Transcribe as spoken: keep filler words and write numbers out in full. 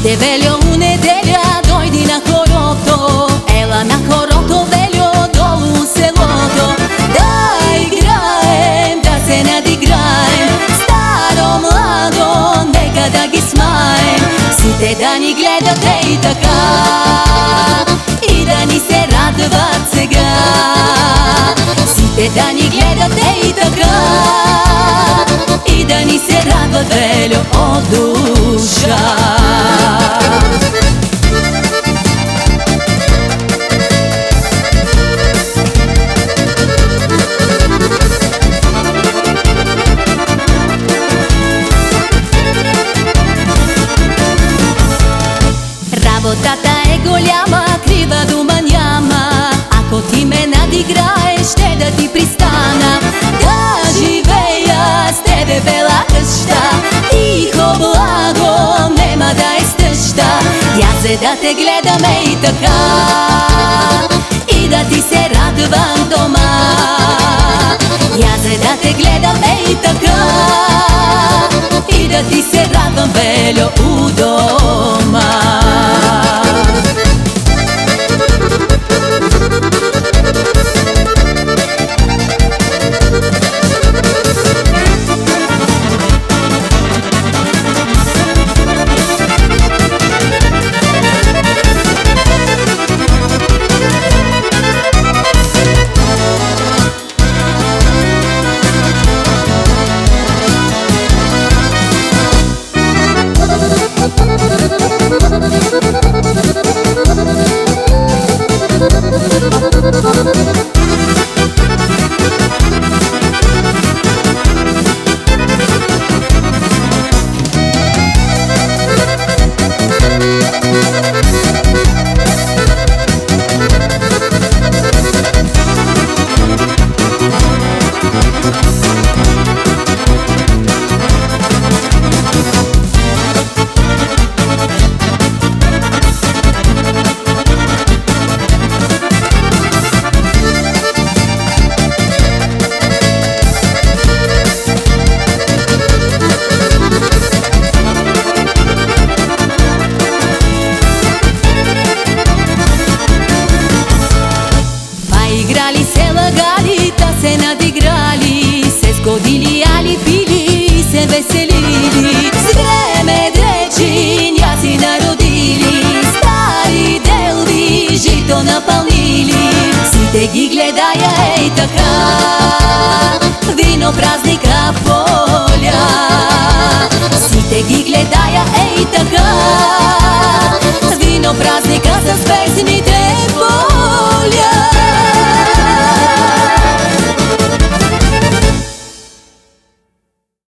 Сите велjo u nedelja dojdi na хорото, ела на хорото велjo долу u селото. Да играем, да се надиграем, старо младо, нека да ги смаем. Сите да ни гледат ей така и да ни се радват сега. Сите да ни гледат ей така и да ни се радват велjo od duša. Работата е голяма, крива дума няма. Ако ти ме надиграеш, ще да ти пристана. Да живея с тебе, бела къща, тихо благо, нема да е стъща. Я се да те гледаме и така, и да ти се радвам дома. Я се да те гледаме и така, и да ти се радвам велjo u дома. Играли се лагали, та се надиграли, се сгодили, али пили, се веселили. С време дречи няси народили, стари делви жито напълнили. Сите ги гледая ей така, вино празника поля. Сите ги гледая ей така, вино празника с песните.